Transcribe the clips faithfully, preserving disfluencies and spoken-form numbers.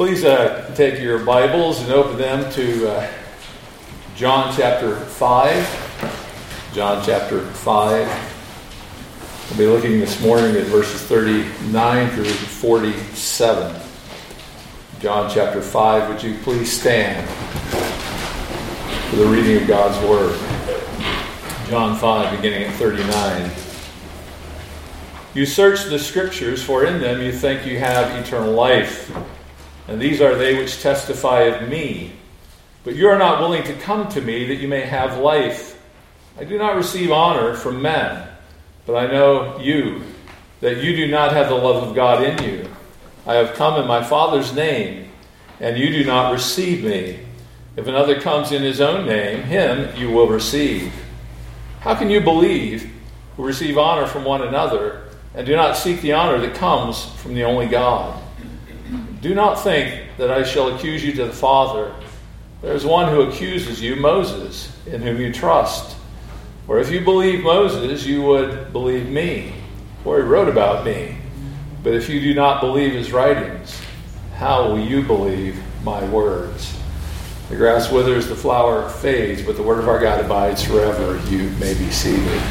Please uh, take your Bibles and open them to uh, John chapter five. John chapter five. We'll be looking this morning at verses thirty-nine through forty-seven. John chapter five. Would you please stand for the reading of God's Word? John five, beginning at thirty-nine. You search the Scriptures, for in them you think you have eternal life. And these are they which testify of me. But you are not willing to come to me that you may have life. I do not receive honor from men, but I know you, that you do not have the love of God in you. I have come in my Father's name, and you do not receive me. If another comes in his own name, him you will receive. How can you believe who receive honor from one another, and do not seek the honor that comes from the only God? Do not think that I shall accuse you to the Father. There is one who accuses you, Moses, in whom you trust. For if you believe Moses, you would believe me, for he wrote about me. But if you do not believe his writings, how will you believe my words? The grass withers, the flower fades, but the word of our God abides forever. You may be seated.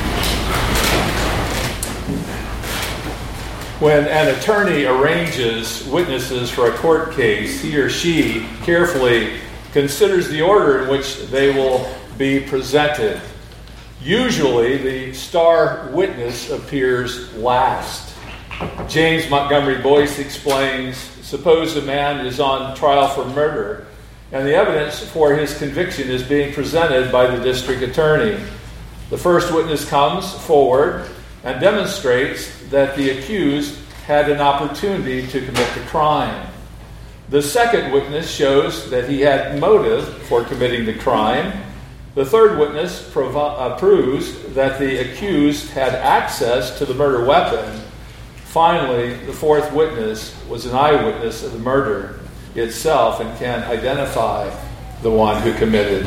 When an attorney arranges witnesses for a court case, he or she carefully considers the order in which they will be presented. Usually, the star witness appears last. James Montgomery Boyce explains, suppose a man is on trial for murder, and the evidence for his conviction is being presented by the district attorney. The first witness comes forward and demonstrates that the accused had an opportunity to commit the crime. The second witness shows that he had motive for committing the crime. The third witness prov- uh, proves that the accused had access to the murder weapon. Finally, the fourth witness was an eyewitness of the murder itself and can identify the one who committed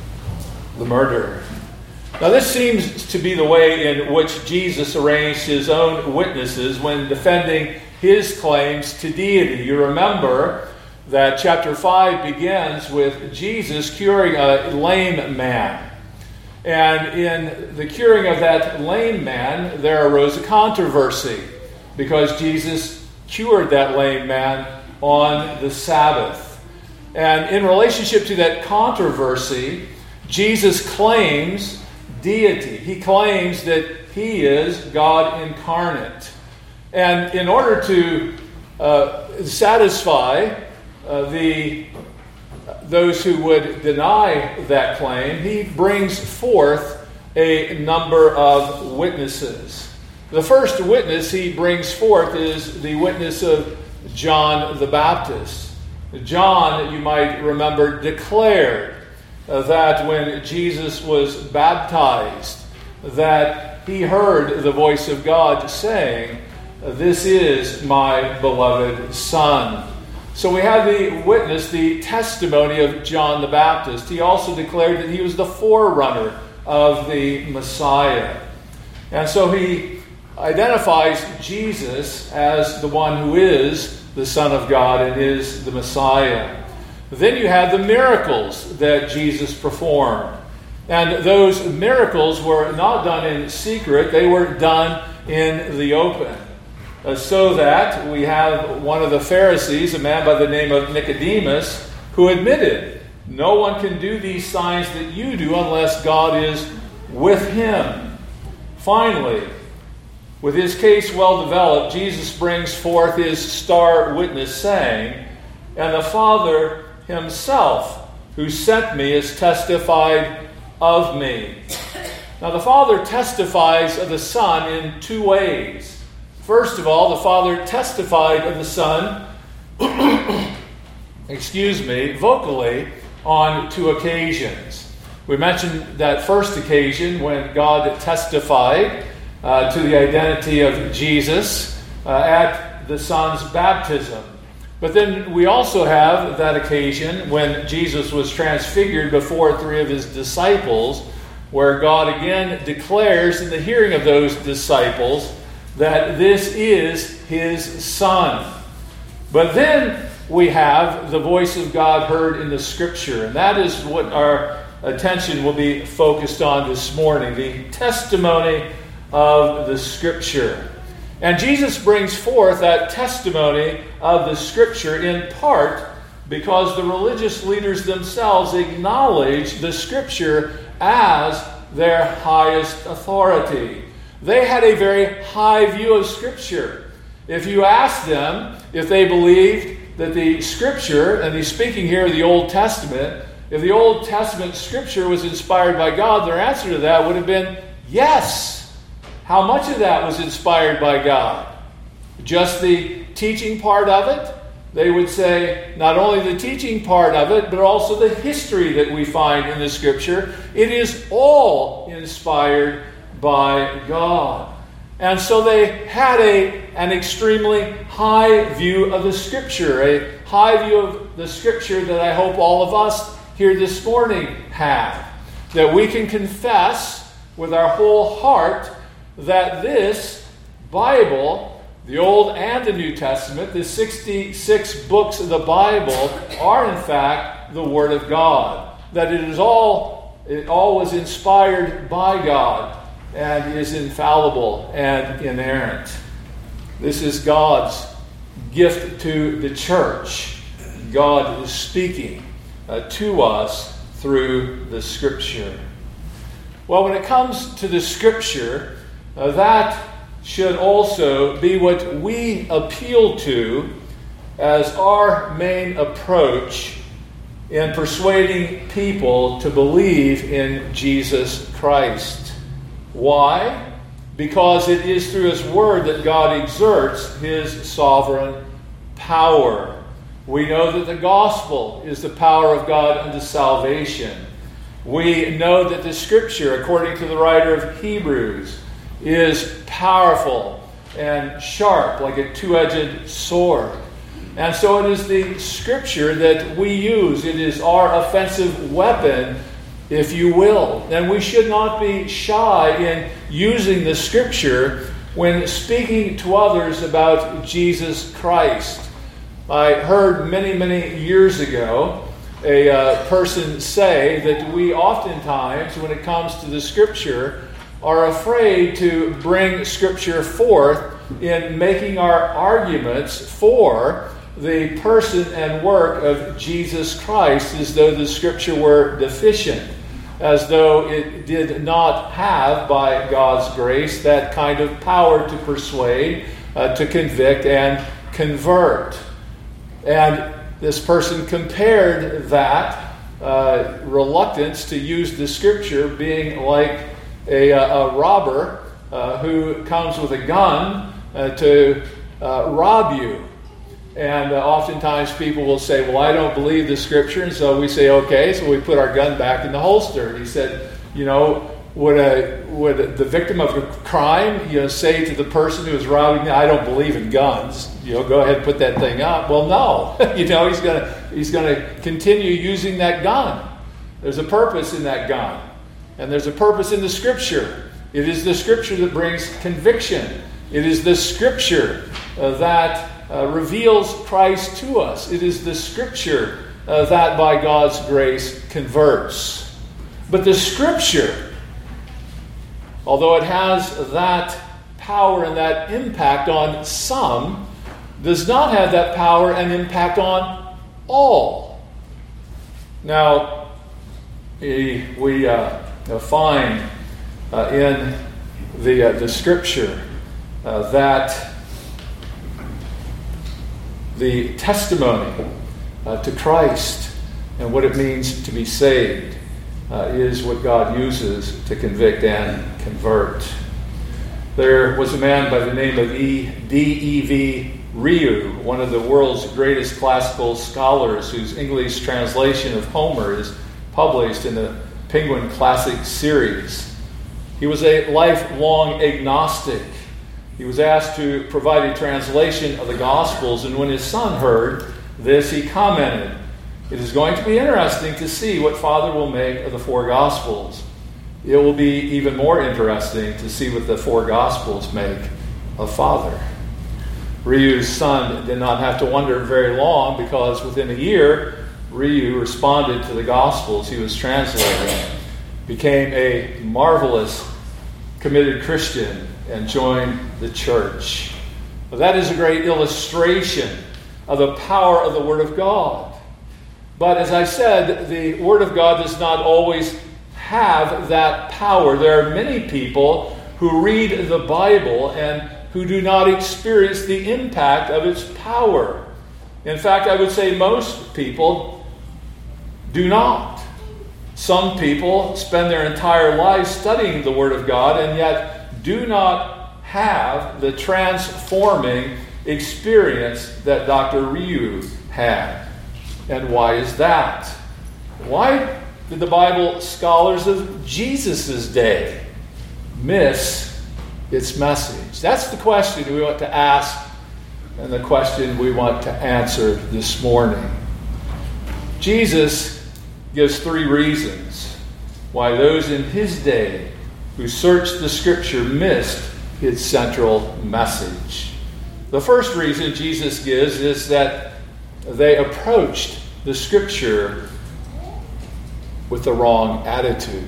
the murder. Now, this seems to be the way in which Jesus arranged his own witnesses when defending his claims to deity. You remember that chapter five begins with Jesus curing a lame man. And in the curing of that lame man, there arose a controversy because Jesus cured that lame man on the Sabbath. And in relationship to that controversy, Jesus claims deity. He claims that he is God incarnate. And in order to uh, satisfy uh, the those who would deny that claim, he brings forth a number of witnesses. The first witness he brings forth is the witness of John the Baptist. John, you might remember, declared Uh, that when Jesus was baptized, that he heard the voice of God saying, "This is my beloved Son." So we have the witness, the testimony of John the Baptist. He also declared that he was the forerunner of the Messiah. And so he identifies Jesus as the one who is the Son of God and is the Messiah. Then you have the miracles that Jesus performed. And those miracles were not done in secret, they were done in the open. Uh, so that we have one of the Pharisees, a man by the name of Nicodemus, who admitted, no one can do these signs that you do unless God is with him. Finally, with his case well developed, Jesus brings forth his star witness saying, "And the Father himself who sent me has testified of me." Now the Father testifies of the Son in two ways. First of all, the Father testified of the Son, excuse me, vocally on two occasions. We mentioned that first occasion when God testified uh, to the identity of Jesus uh, at the Son's baptism. But then we also have that occasion when Jesus was transfigured before three of his disciples, where God again declares in the hearing of those disciples that this is his Son. But then we have the voice of God heard in the Scripture. And that is what our attention will be focused on this morning, the testimony of the Scripture. And Jesus brings forth that testimony of the Scripture in part because the religious leaders themselves acknowledge the Scripture as their highest authority. They had a very high view of Scripture. If you ask them if they believed that the Scripture, and he's speaking here of the Old Testament, if the Old Testament Scripture was inspired by God, their answer to that would have been yes. How much of that was inspired by God? Just the teaching part of it? They would say not only the teaching part of it, but also the history that we find in the Scripture. It is all inspired by God. And so they had a, an extremely high view of the Scripture, a high view of the Scripture that I hope all of us here this morning have. That we can confess with our whole heart that this Bible, the Old and the New Testament, the sixty-six books of the Bible, are in fact the Word of God. That it is all, it all was inspired by God and is infallible and inerrant. This is God's gift to the church. God is speaking uh, to us through the Scripture. Well, when it comes to the Scripture, uh, that should also be what we appeal to as our main approach in persuading people to believe in Jesus Christ. Why? Because it is through His Word that God exerts His sovereign power. We know that the gospel is the power of God unto salvation. We know that the Scripture, according to the writer of Hebrews, is powerful and sharp like a two-edged sword. And so it is the Scripture that we use. It is our offensive weapon, if you will. And we should not be shy in using the Scripture when speaking to others about Jesus Christ. I heard many, many years ago a uh, person say that we oftentimes, when it comes to the Scripture, are afraid to bring Scripture forth in making our arguments for the person and work of Jesus Christ as though the Scripture were deficient, as though it did not have, by God's grace, that kind of power to persuade, uh, to convict, and convert. And this person compared that uh, reluctance to use the Scripture being like a, a robber uh, who comes with a gun uh, to uh, rob you. And uh, oftentimes people will say, well, I don't believe the Scripture. And so we say, okay, so we put our gun back in the holster. And he said, you know, would, a, would the victim of a crime, you know, say to the person who is robbing me, I don't believe in guns. You know, go ahead and put that thing up. Well, no. you know, he's going to he's going to continue using that gun. There's a purpose in that gun. And there's a purpose in the Scripture. It is the Scripture that brings conviction. It is the Scripture uh, that uh, reveals Christ to us. It is the Scripture uh, that, by God's grace, converts. But the Scripture, although it has that power and that impact on some, does not have that power and impact on all. Now, we... we uh, Uh, find uh, in the uh, the Scripture uh, that the testimony uh, to Christ and what it means to be saved uh, is what God uses to convict and convert. There was a man by the name of D E V Ryu, one of the world's greatest classical scholars, whose English translation of Homer is published in the Penguin Classic series. He was a lifelong agnostic. He was asked to provide a translation of the Gospels, and when his son heard this, he commented, "It is going to be interesting to see what Father will make of the four Gospels. It will be even more interesting to see what the four Gospels make of Father." Ryu's son did not have to wonder very long, because within a year, Ryu responded to the Gospels he was translating, became a marvelous, committed Christian, and joined the church. Well, that is a great illustration of the power of the Word of God. But as I said, the Word of God does not always have that power. There are many people who read the Bible and who do not experience the impact of its power. In fact, I would say most people do not. Some people spend their entire lives studying the Word of God and yet do not have the transforming experience that Doctor Ryu had. And why is that? Why did the Bible scholars of Jesus' day miss its message? That's the question we want to ask, and the question we want to answer this morning. Jesus gives three reasons why those in his day who searched the Scripture missed its central message. The first reason Jesus gives is that they approached the Scripture with the wrong attitude.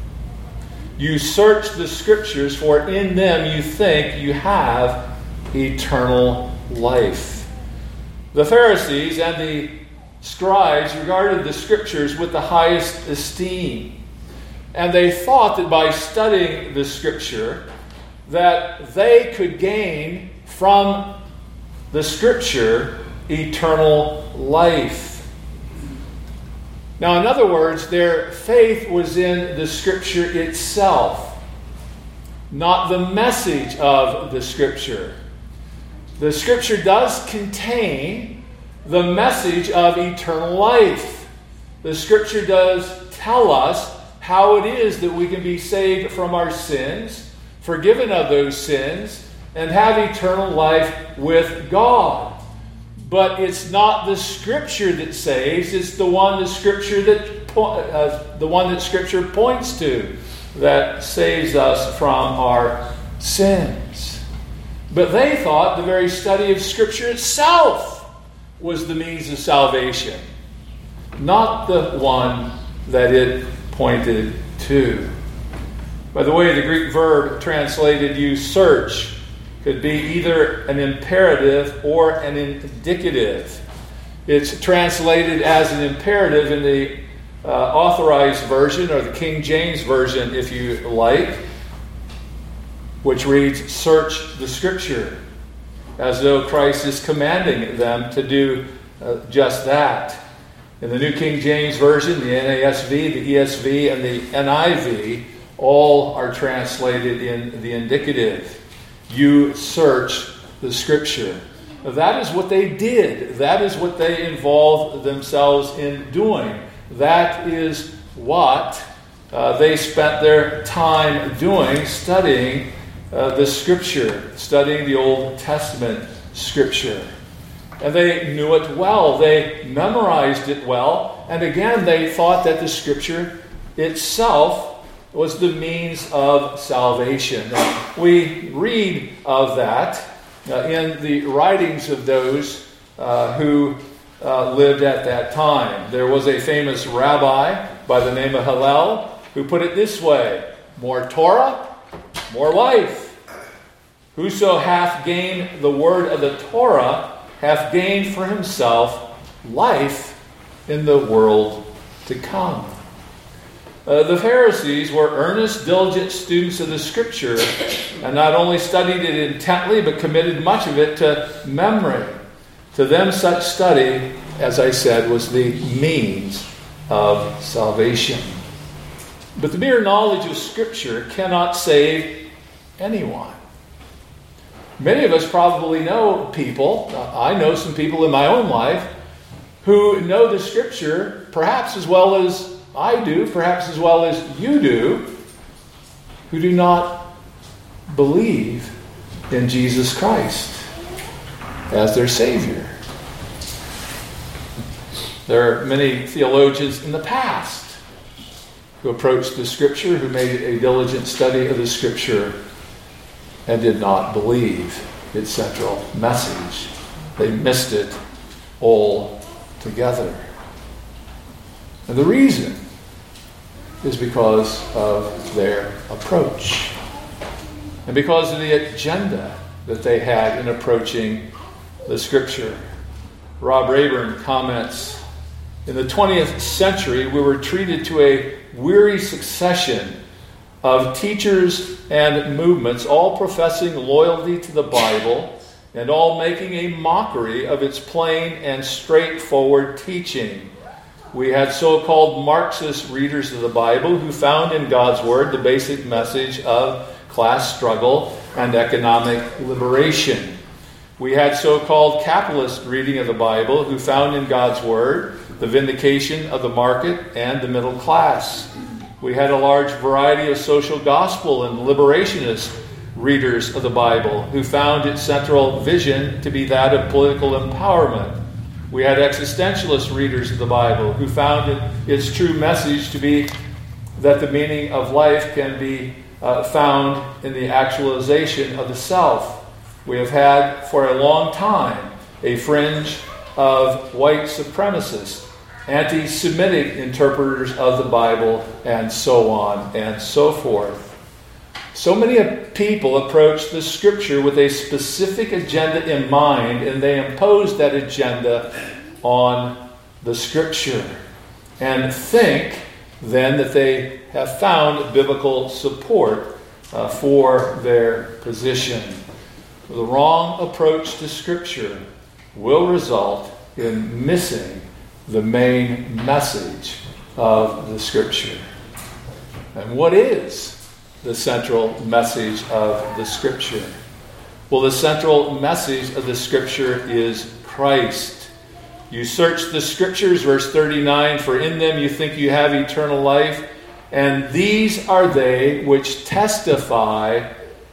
You search the Scriptures, for in them you think you have eternal life. The Pharisees and the scribes regarded the Scriptures with the highest esteem. And they thought that by studying the Scripture, that they could gain from the Scripture eternal life. Now, in other words, their faith was in the Scripture itself, not the message of the Scripture. The Scripture does contain the message of eternal life. The Scripture does tell us how it is that we can be saved from our sins, forgiven of those sins, and have eternal life with God. But it's not the Scripture that saves; it's the one the Scripture that uh, the one that Scripture points to that saves us from our sins. But they thought the very study of Scripture itself was the means of salvation, not the one that it pointed to. By the way, the Greek verb translated "you search" could be either an imperative or an indicative. It's translated as an imperative in the uh, Authorized Version, or the King James Version, if you like, which reads, "Search the Scripture," as though Christ is commanding them to do uh, just that. In the New King James Version, the N A S V, the E S V, and the N I V, all are translated in the indicative. You search the Scripture. That is what they did. That is what they involved themselves in doing. That is what uh, they spent their time doing, studying uh, the Scripture, studying the Old Testament Scripture. And they knew it well. They memorized it well. And again, they thought that the Scripture itself was the means of salvation. We read of that uh, in the writings of those uh, who uh, lived at that time. There was a famous rabbi by the name of Hillel who put it this way: more Torah, more life. Whoso hath gained the word of the Torah hath gained for himself life in the world to come. Uh, the Pharisees were earnest, diligent students of the Scripture, and not only studied it intently, but committed much of it to memory. To them, such study, as I said, was the means of salvation. But the mere knowledge of Scripture cannot save anyone. Many of us probably know people, I know some people in my own life, who know the Scripture perhaps as well as I do, perhaps as well as you do, who do not believe in Jesus Christ as their Savior. There are many theologians in the past who approached the Scripture, who made a diligent study of the Scripture, and did not believe its central message. They missed it all together. And the reason is because of their approach and because of the agenda that they had in approaching the Scripture. Rob Rayburn comments, in the twentieth century, we were treated to a weary succession of teachers and movements, all professing loyalty to the Bible and all making a mockery of its plain and straightforward teaching. We had so-called Marxist readers of the Bible who found in God's Word the basic message of class struggle and economic liberation. We had so-called capitalist reading of the Bible who found in God's Word the vindication of the market and the middle class. We had a large variety of social gospel and liberationist readers of the Bible who found its central vision to be that of political empowerment. We had existentialist readers of the Bible who found it, its true message to be that the meaning of life can be uh, found in the actualization of the self. We have had for a long time a fringe of white supremacists, anti-Semitic interpreters of the Bible, and so on and so forth. So many people approach the Scripture with a specific agenda in mind, and they impose that agenda on the Scripture and think then that they have found biblical support uh, for their position. The wrong approach to Scripture will result in missing the main message of the Scripture. And what is the central message of the Scripture? Well, the central message of the Scripture is Christ. You search the Scriptures, verse thirty-nine, for in them you think you have eternal life, and these are they which testify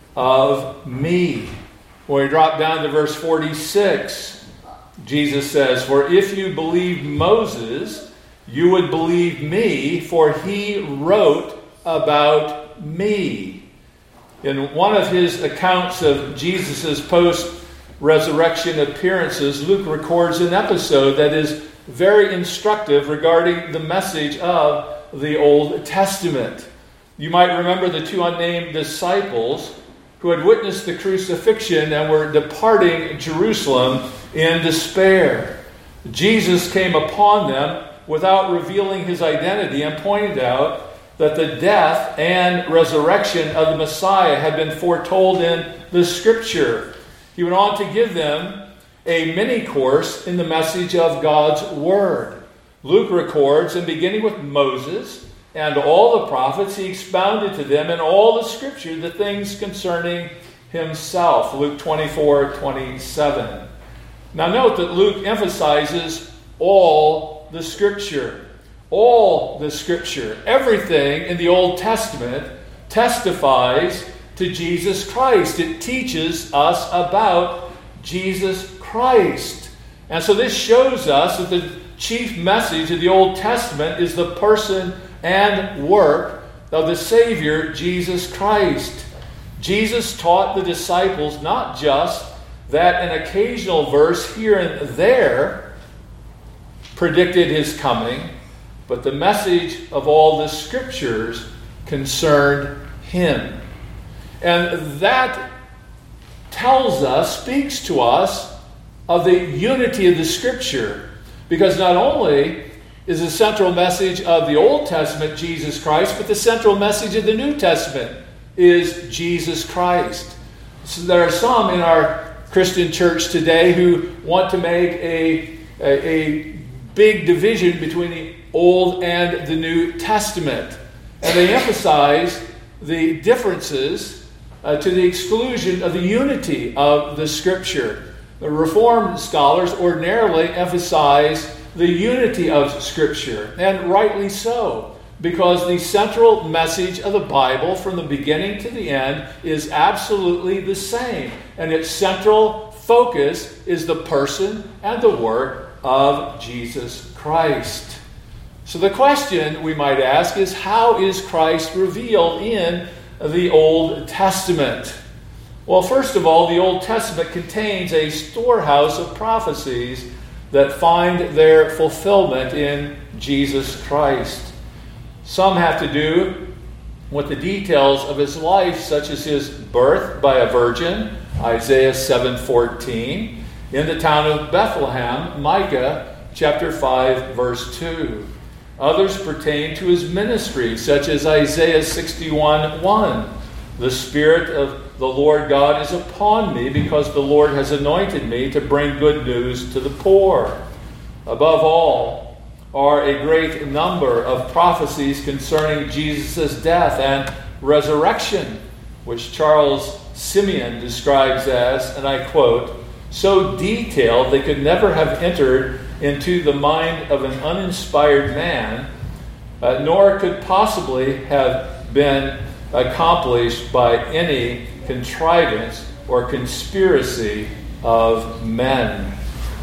of me. When we drop down to verse forty-six, Jesus says, for if you believed Moses, you would believe me, for he wrote about me. In one of his accounts of Jesus' post-resurrection appearances, Luke records an episode that is very instructive regarding the message of the Old Testament. You might remember the two unnamed disciples who had witnessed the crucifixion and were departing Jerusalem in despair. Jesus came upon them without revealing his identity and pointed out that the death and resurrection of the Messiah had been foretold in the Scripture. He went on to give them a mini course in the message of God's Word. Luke records, and beginning with Moses and all the prophets, he expounded to them in all the Scripture the things concerning himself. Luke twenty-four twenty-seven. Now note that Luke emphasizes all the Scripture. All the Scripture, everything in the Old Testament testifies to Jesus Christ. It teaches us about Jesus Christ. And so this shows us that the chief message of the Old Testament is the person and work of the Savior, Jesus Christ. Jesus taught the disciples not just that an occasional verse here and there predicted his coming, but the message of all the Scriptures concerned him. And that tells us, speaks to us of the unity of the Scripture. Because not only is the central message of the Old Testament Jesus Christ, but the central message of the New Testament is Jesus Christ. So there are some in our Christian church today who want to make a, a, a big division between the Old and the New Testament. And they emphasize the differences uh, to the exclusion of the unity of the Scripture. The Reformed scholars ordinarily emphasize the unity of Scripture, and rightly so, because the central message of the Bible from the beginning to the end is absolutely the same, and its central focus is the person and the work of Jesus Christ. So the question we might ask is, how is Christ revealed in the Old Testament? Well, first of all, the Old Testament contains a storehouse of prophecies that find their fulfillment in Jesus Christ. Some have to do with the details of his life, such as his birth by a virgin, Isaiah seven fourteen, in the town of Bethlehem, Micah chapter five, verse two. Others pertain to his ministry, such as Isaiah sixty-one one. The Spirit of the Lord God is upon me, because the Lord has anointed me to bring good news to the poor. Above all are a great number of prophecies concerning Jesus' death and resurrection, which Charles Simeon describes as, and I quote, so detailed they could never have entered into the mind of an uninspired man, uh, nor could possibly have been accomplished by any contrivance or conspiracy of men.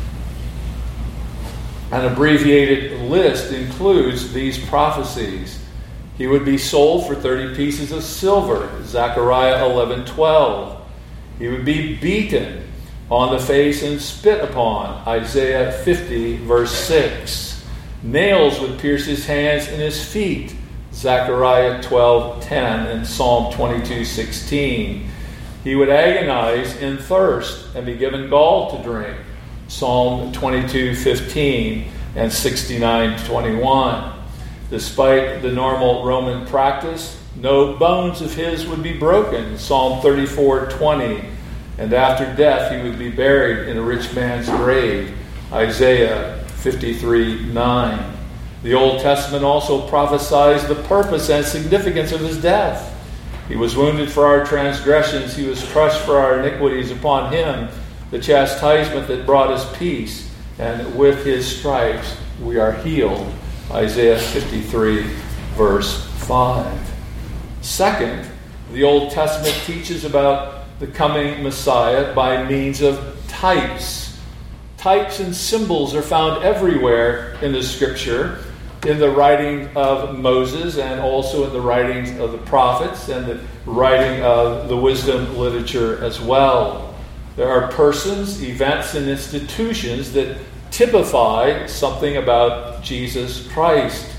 An abbreviated list includes these prophecies. He would be sold for thirty pieces of silver, Zechariah eleven twelve. He would be beaten on the face and spit upon, Isaiah fifty, verse six. Nails would pierce his hands and his feet, Zechariah twelve ten and Psalm twenty-two sixteen. He would agonize in thirst and be given gall to drink, Psalm twenty-two fifteen and sixty-nine twenty-one. Despite the normal Roman practice, no bones of his would be broken, Psalm thirty-four twenty. And after death he would be buried in a rich man's grave, Isaiah fifty-three nine. The Old Testament also prophesies the purpose and significance of his death. He was wounded for our transgressions, he was crushed for our iniquities. Upon him the chastisement that brought us peace, and with his stripes we are healed, Isaiah fifty-three, verse five. Second, the Old Testament teaches about the coming Messiah by means of types. Types and symbols are found everywhere in the Scripture, in the writing of Moses and also in the writings of the prophets and the writing of the wisdom literature as well. There are persons, events, and institutions that typify something about Jesus Christ.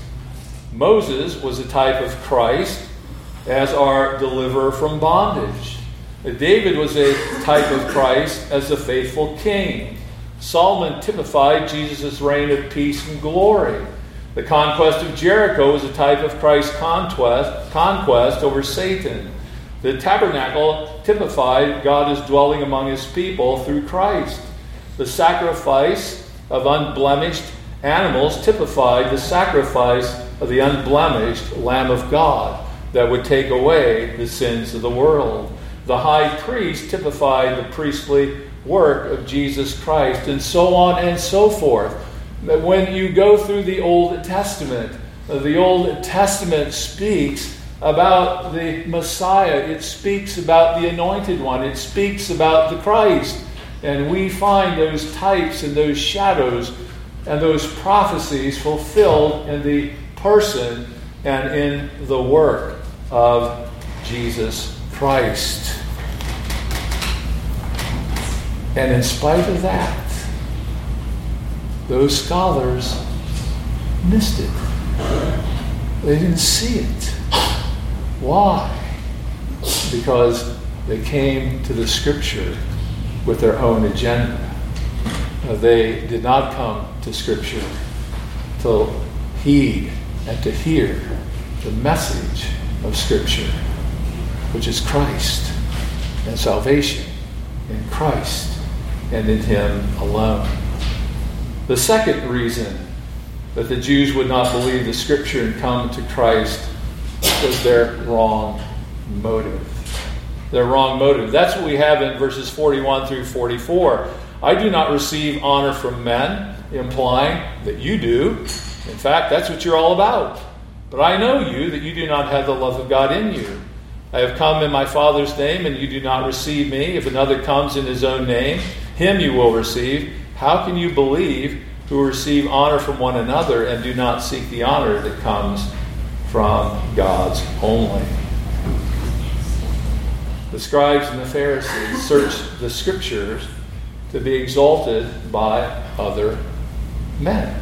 Moses was a type of Christ, as our deliverer from bondage. David was a type of Christ as the faithful king. Solomon typified Jesus' reign of peace and glory. The conquest of Jericho was a type of Christ's conquest, conquest over Satan. The tabernacle typified God is dwelling among his people through Christ. The sacrifice of unblemished animals typified the sacrifice of the unblemished Lamb of God that would take away the sins of the world. The high priest typified the priestly work of Jesus Christ, and so on and so forth. When you go through the Old Testament, the Old Testament speaks about the Messiah. It speaks about the Anointed One. It speaks about the Christ. And we find those types and those shadows and those prophecies fulfilled in the person and in the work of Jesus Christ. And in spite of that, those scholars missed it. They didn't see it. Why? Because they came to the Scripture with their own agenda. They did not come to Scripture to heed and to hear the message of Scripture, which is Christ and salvation in Christ and in Him alone. The second reason that the Jews would not believe the Scripture and come to Christ was their wrong motive. Their wrong motive. That's what we have in verses forty-one through forty-four. I do not receive honor from men, implying that you do. In fact, that's what you're all about. But I know you, that you do not have the love of God in you. I have come in my Father's name, and you do not receive me. If another comes in his own name, him you will receive. How can you believe who receive honor from one another and do not seek the honor that comes from God's only? The scribes and the Pharisees searched the Scriptures to be exalted by other men.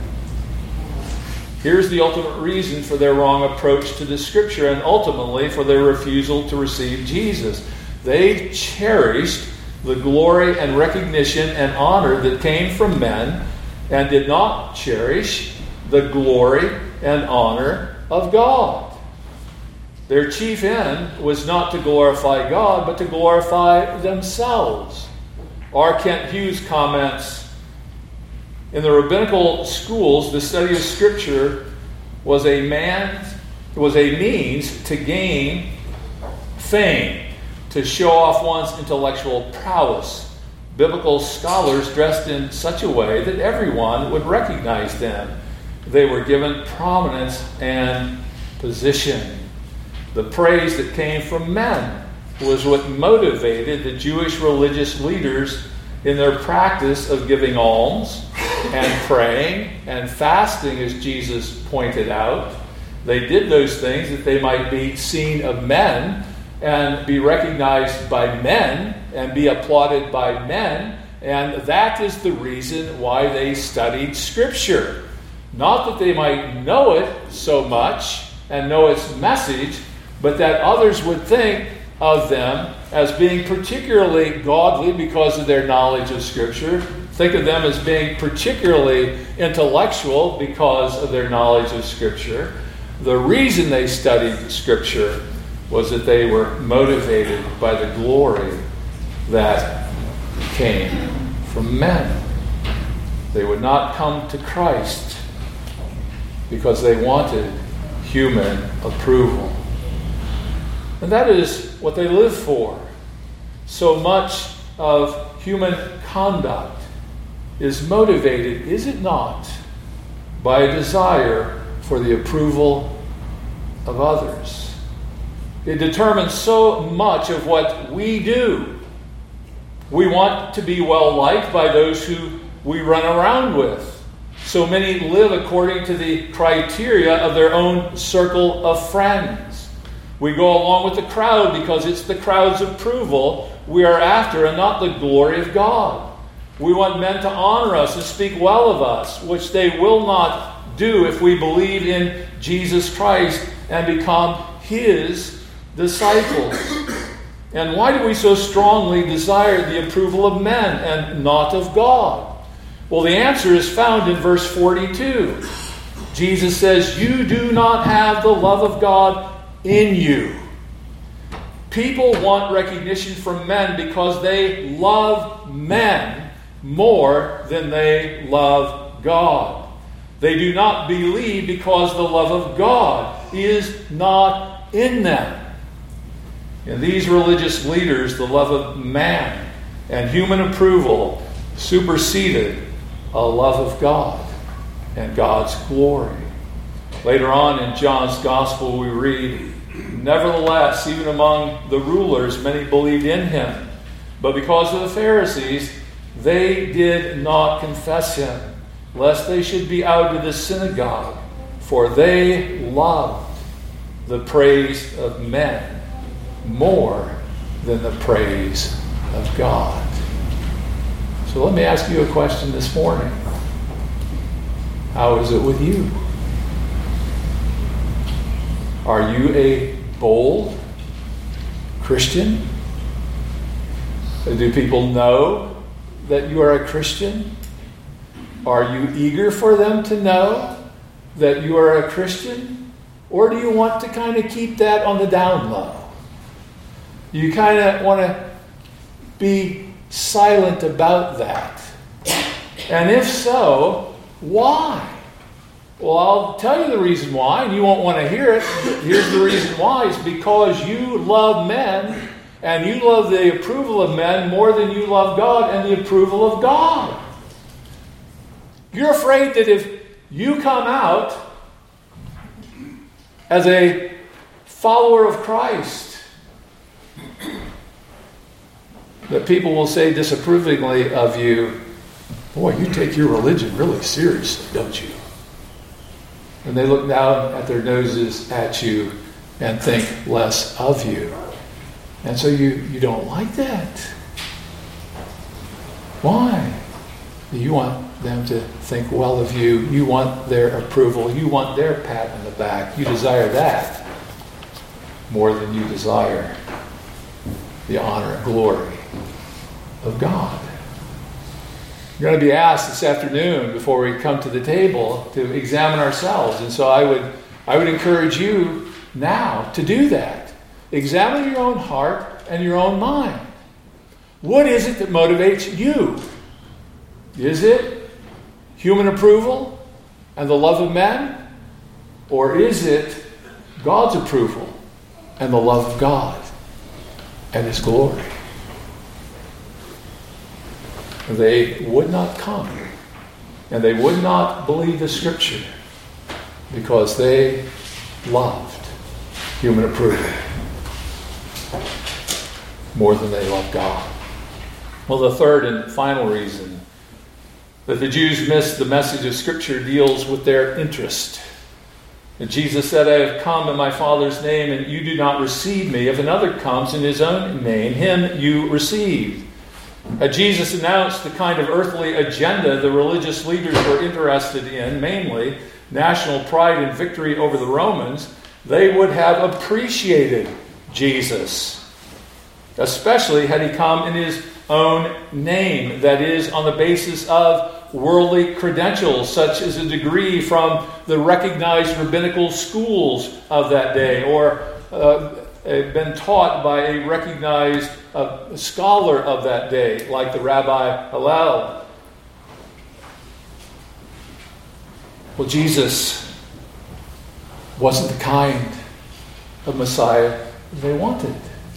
Here's the ultimate reason for their wrong approach to the Scripture and ultimately for their refusal to receive Jesus. They cherished the glory and recognition and honor that came from men and did not cherish the glory and honor of God. Their chief end was not to glorify God, but to glorify themselves. R. Kent Hughes comments, in the rabbinical schools, the study of Scripture was a man, was a means to gain fame, to show off one's intellectual prowess. Biblical scholars dressed in such a way that everyone would recognize them. They were given prominence and position. The praise that came from men was what motivated the Jewish religious leaders in their practice of giving alms and praying and fasting, as Jesus pointed out. They did those things that they might be seen of men and be recognized by men and be applauded by men. And that is the reason why they studied Scripture. Not that they might know it so much and know its message, but that others would think of them as being particularly godly because of their knowledge of Scripture. Think of them as being particularly intellectual because of their knowledge of Scripture. The reason they studied Scripture was that they were motivated by the glory that came from men. They would not come to Christ because they wanted human approval. And that is what they live for. So much of human conduct is motivated, is it not, by a desire for the approval of others. It determines so much of what we do. We want to be well liked by those who we run around with. So many live according to the criteria of their own circle of friends. We go along with the crowd because it's the crowd's approval we are after and not the glory of God. We want men to honor us and speak well of us, which they will not do if we believe in Jesus Christ and become His disciples. And why do we so strongly desire the approval of men and not of God? Well, the answer is found in verse forty-two. Jesus says, "You do not have the love of God in you." People want recognition from men because they love men more than they love God. They do not believe because the love of God is not in them. In these religious leaders, the love of man and human approval superseded a love of God and God's glory. Later on in John's Gospel we read, "Nevertheless, even among the rulers, many believed in him. But because of the Pharisees, they did not confess him, lest they should be out of the synagogue. For they loved the praise of men more than the praise of God." So let me ask you a question this morning. How is it with you? Are you a bold Christian? Do people know that you are a Christian? Are you eager for them to know that you are a Christian? Or do you want to kind of keep that on the down low? You kind of want to be silent about that. And if so, why? Well, I'll tell you the reason why, and you won't want to hear it. Here's the reason why. It's because you love men, and you love the approval of men more than you love God and the approval of God. You're afraid that if you come out as a follower of Christ, that people will say disapprovingly of you, "Boy, you take your religion really seriously, don't you?" And they look down at their noses at you and think less of you. And so you, you don't like that. Why? You want them to think well of you. You want their approval. You want their pat on the back. You desire that more than you desire the honor and glory of God. You're going to be asked this afternoon before we come to the table to examine ourselves. And so I would, I would encourage you now to do that. Examine your own heart and your own mind. What is it that motivates you? Is it human approval and the love of men? Or is it God's approval and the love of God and His glory? They would not come, and they would not believe the Scripture because they loved human approval more than they loved God. Well, the third and final reason that the Jews missed the message of Scripture deals with their interest. And Jesus said, I have come in my Father's name, and you do not receive me. If another comes in his own name, him you receive. Uh, Jesus announced the kind of earthly agenda the religious leaders were interested in, mainly national pride and victory over the Romans. They would have appreciated Jesus, especially had he come in his own name, that is, on the basis of worldly credentials, such as a degree from the recognized rabbinical schools of that day, or uh, been taught by a recognized uh, scholar of that day, like the Rabbi Hillel. Well, Jesus wasn't the kind of Messiah they wanted.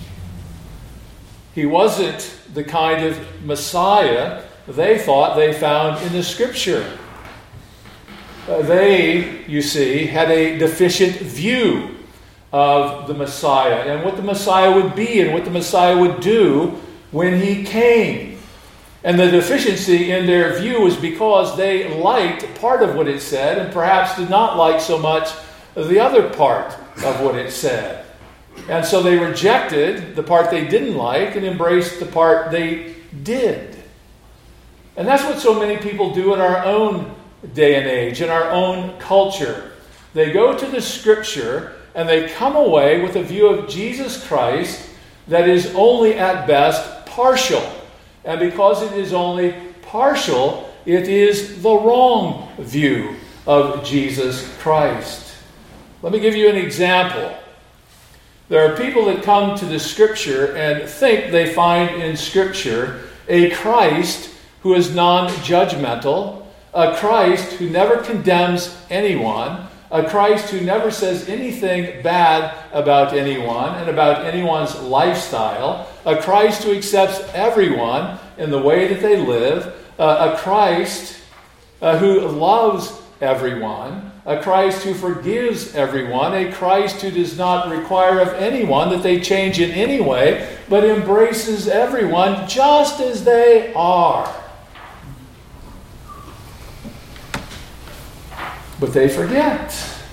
He wasn't the kind of Messiah they thought they found in the Scripture. Uh, they, you see, had a deficient view of the Messiah and what the Messiah would be and what the Messiah would do when he came. And the deficiency in their view was because they liked part of what it said and perhaps did not like so much the other part of what it said. And so they rejected the part they didn't like and embraced the part they did. And that's what so many people do in our own day and age, in our own culture. They go to the Scripture and they come away with a view of Jesus Christ that is only at best partial. And because it is only partial, it is the wrong view of Jesus Christ. Let me give you an example. There are people that come to the Scripture and think they find in Scripture a Christ who is non-judgmental, a Christ who never condemns anyone, a Christ who never says anything bad about anyone and about anyone's lifestyle, a Christ who accepts everyone in the way that they live, uh, a Christ uh, who loves everyone, a Christ who forgives everyone, a Christ who does not require of anyone that they change in any way, but embraces everyone just as they are. But they forget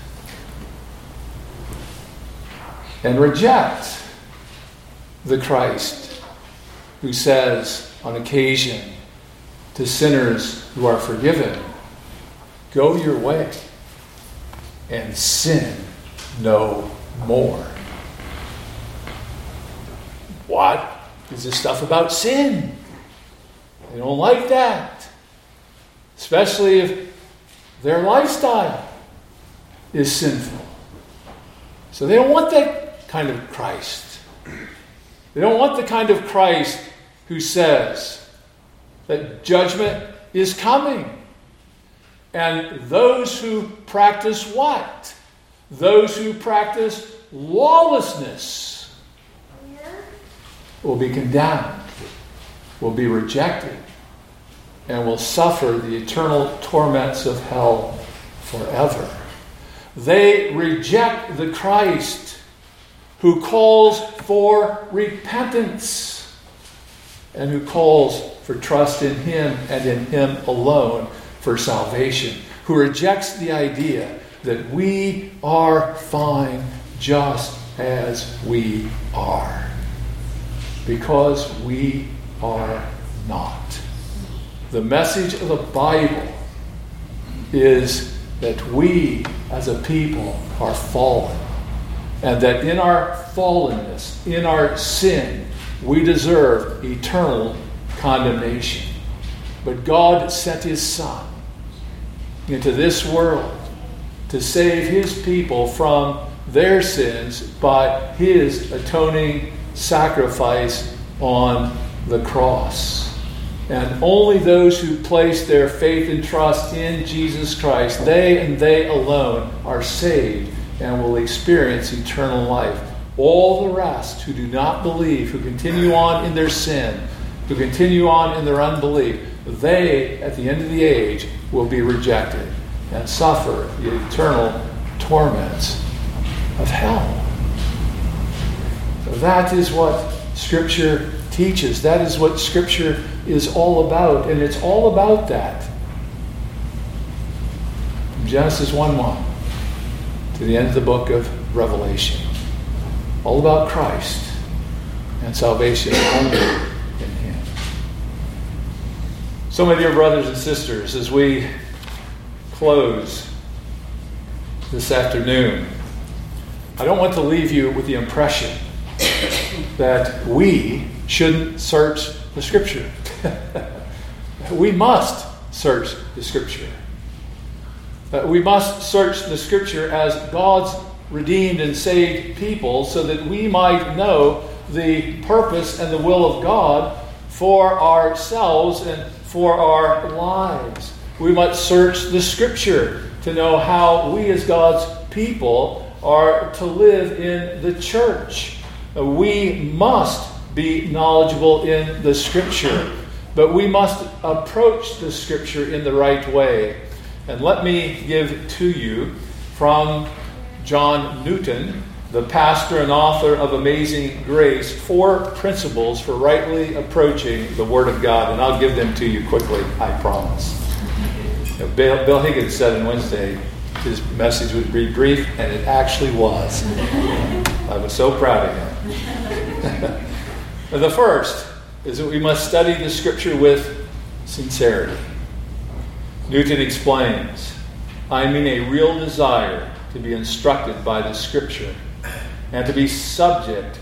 and reject the Christ who says on occasion to sinners who are forgiven, go your way and sin no more. What is this stuff about sin? They don't like that. Especially if their lifestyle is sinful. So they don't want that kind of Christ. They don't want the kind of Christ who says that judgment is coming. And those who practice what? Those who practice lawlessness will be condemned, will be rejected, and will suffer the eternal torments of hell forever. They reject the Christ who calls for repentance and who calls for trust in Him and in Him alone for salvation, who rejects the idea that we are fine just as we are. because we are not. The message of the Bible is that we as a people are fallen, and that in our fallenness, in our sin, we deserve eternal condemnation. But God sent his Son into this world to save his people from their sins by his atoning sacrifice on the cross. And only those who place their faith and trust in Jesus Christ, they and they alone, are saved and will experience eternal life. All the rest who do not believe, who continue on in their sin, who continue on in their unbelief, they, at the end of the age, will be rejected and suffer the eternal torments of hell. That is what Scripture teaches. That is what Scripture is all about. And it's all about that. From Genesis one one to the end of the book of Revelation. All about Christ and salvation only in him. So, my dear brothers and sisters, as we close this afternoon, I don't want to leave you with the impression that we shouldn't search the Scripture. We must search the Scripture. Uh, we must search the Scripture as God's redeemed and saved people so that we might know the purpose and the will of God for ourselves and for our lives. We must search the Scripture to know how we as God's people are to live in the church. We must be knowledgeable in the Scripture, but we must approach the Scripture in the right way. And let me give to you from John Newton, the pastor and author of Amazing Grace, four principles for rightly approaching the Word of God. And I'll give them to you quickly, I promise. You know, Bill, Bill Higgins said on Wednesday his message would be brief, and it actually was. I was so proud of him. The first is that we must study the Scripture with sincerity. Newton explains, I mean a real desire to be instructed by the Scripture and to be subject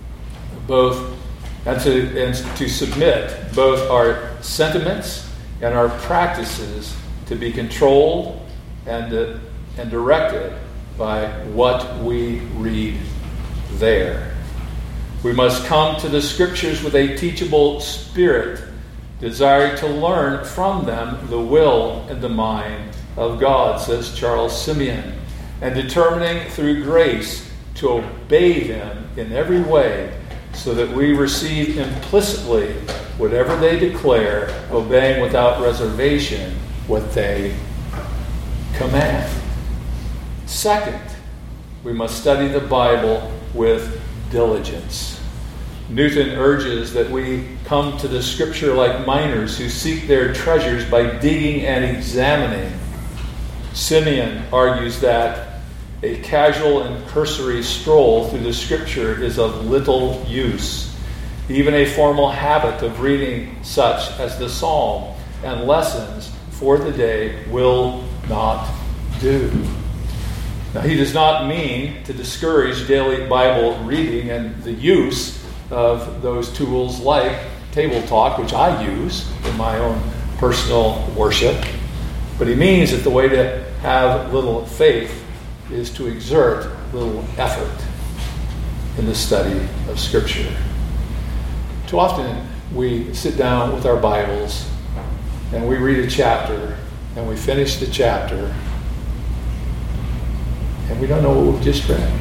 both and to, and to submit both our sentiments and our practices to be controlled and, uh, and directed by what we read there. We must come to the Scriptures with a teachable spirit, desiring to learn from them the will and the mind of God, says Charles Simeon, and determining through grace to obey them in every way so that we receive implicitly whatever they declare, obeying without reservation what they command. Second, we must study the Bible with diligence. Newton urges that we come to the Scripture like miners who seek their treasures by digging and examining. Simeon argues that a casual and cursory stroll through the Scripture is of little use. Even a formal habit of reading such as the Psalm and lessons for the day will not do. Now, he does not mean to discourage daily Bible reading and the use of those tools like Table Talk, which I use in my own personal worship. But he means that the way to have little faith is to exert little effort in the study of Scripture. Too often we sit down with our Bibles and we read a chapter and we finish the chapter and we don't know what we've just read.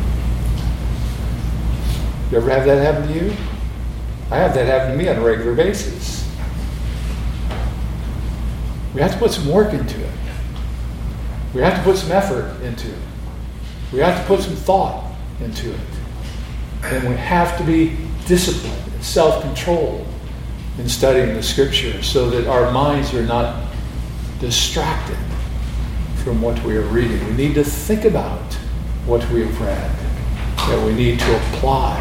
You ever have that happen to you? I have that happen to me on a regular basis. We have to put some work into it. We have to put some effort into it. We have to put some thought into it. And we have to be disciplined and self-controlled in studying the Scripture so that our minds are not distracted from what we are reading. We need to think about what we have read, that we need to apply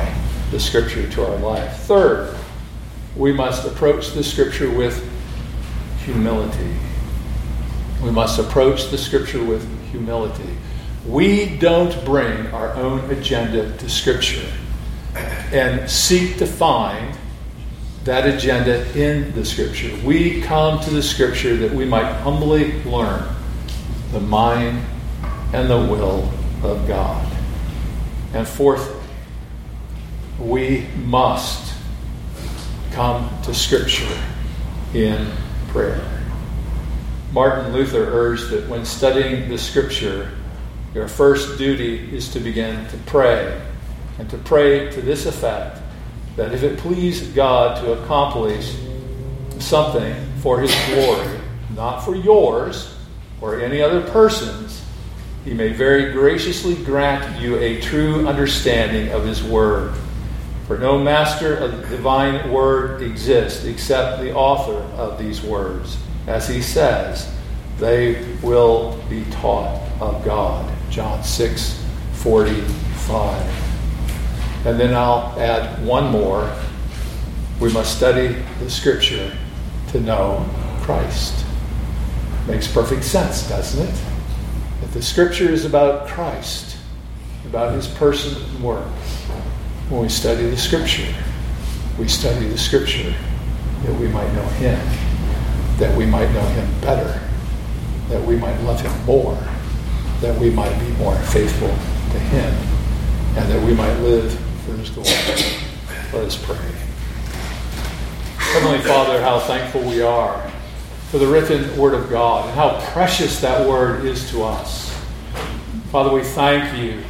the Scripture to our life. Third, we must approach the Scripture with humility. We must approach the Scripture with humility. We don't bring our own agenda to Scripture and seek to find that agenda in the Scripture. We come to the Scripture that we might humbly learn the mind and the will of God. And fourthly, we must come to Scripture in prayer. Martin Luther urged that when studying the Scripture, your first duty is to begin to pray, and to pray to this effect, that if it please God to accomplish something for His glory, not for yours or any other person's, He may very graciously grant you a true understanding of His Word. For no master of the divine Word exists except the author of these words. As he says, they will be taught of God. John six forty-five. And then I'll add one more. We must study the Scripture to know Christ. Makes perfect sense, doesn't it? If the Scripture is about Christ, about His person and work, when we study the Scripture, we study the Scripture that we might know Him, that we might know Him better, that we might love Him more, that we might be more faithful to Him, and that we might live for His glory. Let us pray. Heavenly Father, how thankful we are for the written Word of God and how precious that Word is to us. Father, we thank You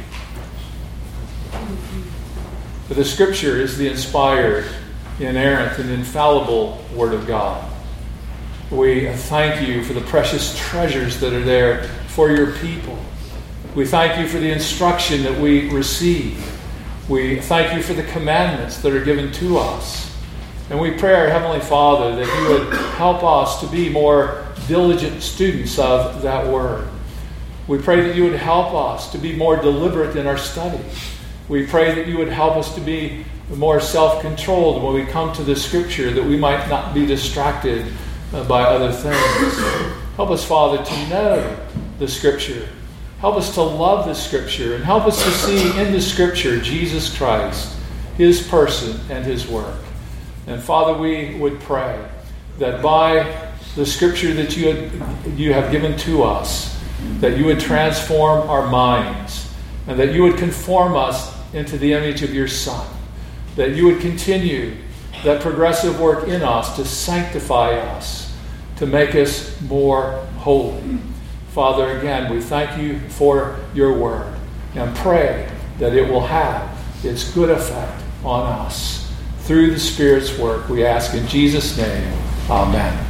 for the Scripture is the inspired, inerrant, and infallible Word of God. We thank You for the precious treasures that are there for Your people. We thank You for the instruction that we receive. We thank You for the commandments that are given to us. And we pray, our Heavenly Father, that You would help us to be more diligent students of that Word. We pray that You would help us to be more deliberate in our study. We pray that You would help us to be more self-controlled when we come to the Scripture, that we might not be distracted by other things. Help us, Father, to know the Scripture. Help us to love the Scripture, and help us to see in the Scripture Jesus Christ, His person and His work. And Father, we would pray that by the Scripture that you, had, you have given to us, that You would transform our minds, and that You would conform us into the image of Your Son, that You would continue that progressive work in us to sanctify us, to make us more holy. Father, again, we thank You for Your Word and pray that it will have its good effect on us. Through the Spirit's work, we ask in Jesus' name, amen.